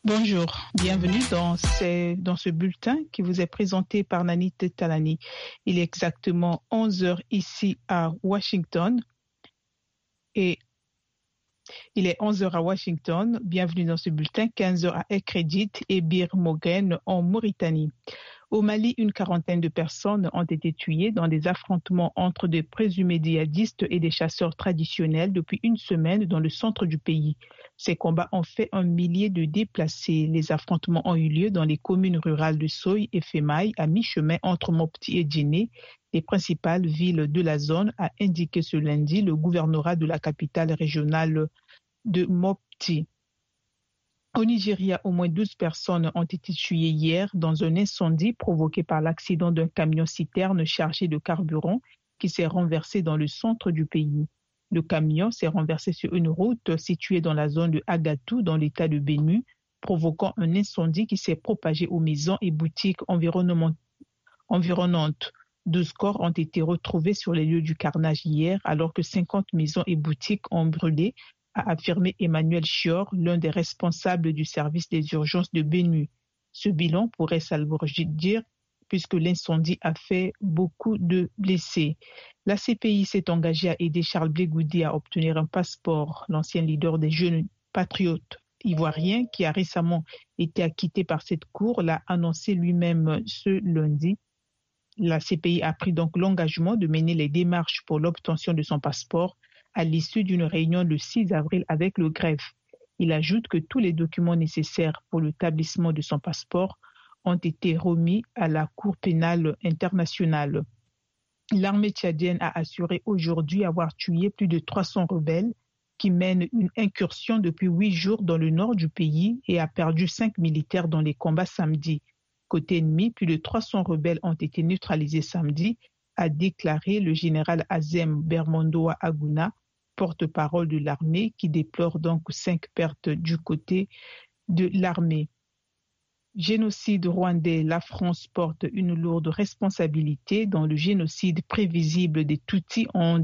Bonjour, bienvenue dans ce bulletin qui vous est présenté par Nanit Talani. Il est exactement 11 heures ici à Washington et il est 11 heures à Washington. Bienvenue dans ce bulletin, 15 heures à Ekredit et Bir Moghen en Mauritanie. Au Mali, une quarantaine de personnes ont été tuées dans des affrontements entre des présumés djihadistes et des chasseurs traditionnels depuis une semaine dans le centre du pays. Ces combats ont fait un millier de déplacés. Les affrontements ont eu lieu dans les communes rurales de Soy et Femaï, à mi-chemin entre Mopti et Djenné, les principales villes de la zone, a indiqué ce lundi le gouvernorat de la capitale régionale de Mopti. Au Nigeria, au moins 12 personnes ont été tuées hier dans un incendie provoqué par l'accident d'un camion-citerne chargé de carburant qui s'est renversé dans le centre du pays. Le camion s'est renversé sur une route située dans la zone de Agatou, dans l'état de Benue, provoquant un incendie qui s'est propagé aux maisons et boutiques environnantes. 12 corps ont été retrouvés sur les lieux du carnage hier, alors que 50 maisons et boutiques ont brûlé, a affirmé Emmanuel Chior, l'un des responsables du service des urgences de Benue. Ce bilan pourrait s'alourdir puisque l'incendie a fait beaucoup de blessés. La CPI s'est engagée à aider Charles Blé Goudé à obtenir un passeport. L'ancien leader des jeunes patriotes ivoiriens, qui a récemment été acquitté par cette cour, l'a annoncé lui-même ce lundi. La CPI a pris donc l'engagement de mener les démarches pour l'obtention de son passeport à l'issue d'une réunion le 6 avril avec le greffe. Il ajoute que tous les documents nécessaires pour l'établissement de son passeport ont été remis à la Cour pénale internationale. L'armée tchadienne a assuré aujourd'hui avoir tué plus de 300 rebelles qui mènent une incursion depuis 8 jours dans le nord du pays et a perdu 5 militaires dans les combats samedi. Côté ennemi, plus de 300 rebelles ont été neutralisés samedi, a déclaré le général Azem Bermondoa Aguna, porte-parole de l'armée, qui déplore donc 5 pertes du côté de l'armée. Génocide rwandais, la France porte une lourde responsabilité dans le génocide prévisible des Tutsis en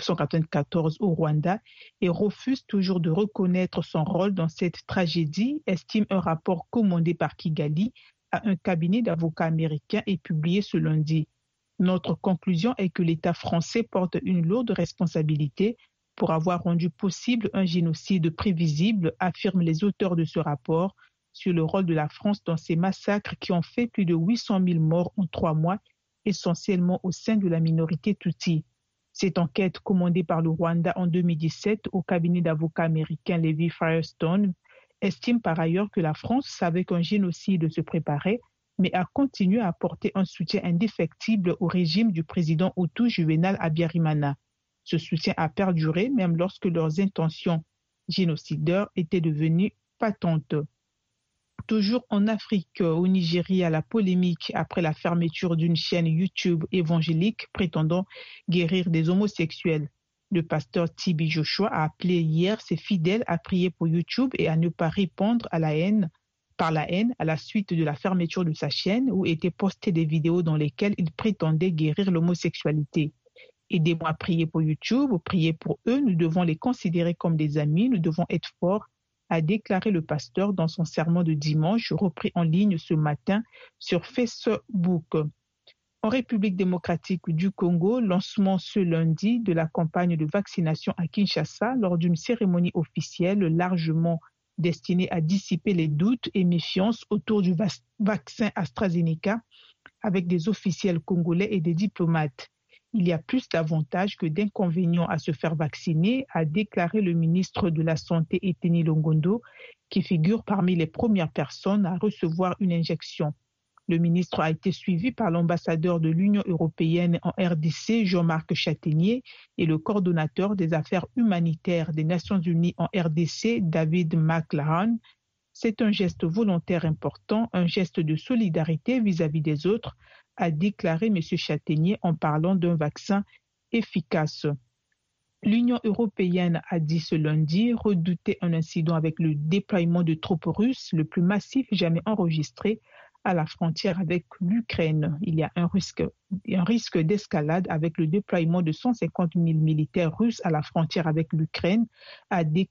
1994 au Rwanda et refuse toujours de reconnaître son rôle dans cette tragédie, estime un rapport commandé par Kigali à un cabinet d'avocats américains et publié ce lundi. Notre conclusion est que l'État français porte une lourde responsabilité pour avoir rendu possible un génocide prévisible, affirment les auteurs de ce rapport, sur le rôle de la France dans ces massacres qui ont fait plus de 800 000 morts en 3 mois, essentiellement au sein de la minorité Tutsi. Cette enquête commandée par le Rwanda en 2017 au cabinet d'avocats américain Levi Firestone estime par ailleurs que la France savait qu'un génocide se préparait, mais a continué à apporter un soutien indéfectible au régime du président Hutu Juvenal Habyarimana. Ce soutien a perduré même lorsque leurs intentions génocidaires étaient devenues patentes. Toujours en Afrique, au Nigeria, la polémique après la fermeture d'une chaîne YouTube évangélique prétendant guérir des homosexuels. Le pasteur Tibi Joshua a appelé hier ses fidèles à prier pour YouTube et à ne pas répondre à la haine à la suite de la fermeture de sa chaîne où étaient postées des vidéos dans lesquelles il prétendait guérir l'homosexualité. Aidez-moi à prier pour YouTube, prier pour eux, nous devons les considérer comme des amis, nous devons être forts, a déclaré le pasteur dans son sermon de dimanche, repris en ligne ce matin sur Facebook. En République démocratique du Congo, lancement ce lundi de la campagne de vaccination à Kinshasa lors d'une cérémonie officielle largement destinée à dissiper les doutes et méfiances autour du vaccin AstraZeneca avec des officiels congolais et des diplomates. Il y a plus d'avantages que d'inconvénients à se faire vacciner, a déclaré le ministre de la Santé Eteni Longondo, qui figure parmi les premières personnes à recevoir une injection. Le ministre a été suivi par l'ambassadeur de l'Union européenne en RDC, Jean-Marc Châtaignier, et le coordonnateur des affaires humanitaires des Nations unies en RDC, David McLaren. C'est un geste volontaire important, un geste de solidarité vis-à-vis des autres, a déclaré M. Châtaignier en parlant d'un vaccin efficace. L'Union européenne a dit ce lundi redouter un incident avec le déploiement de troupes russes le plus massif jamais enregistré à la frontière avec l'Ukraine. Il y a un risque d'escalade avec le déploiement de 150 000 militaires russes à la frontière avec l'Ukraine, a déclaré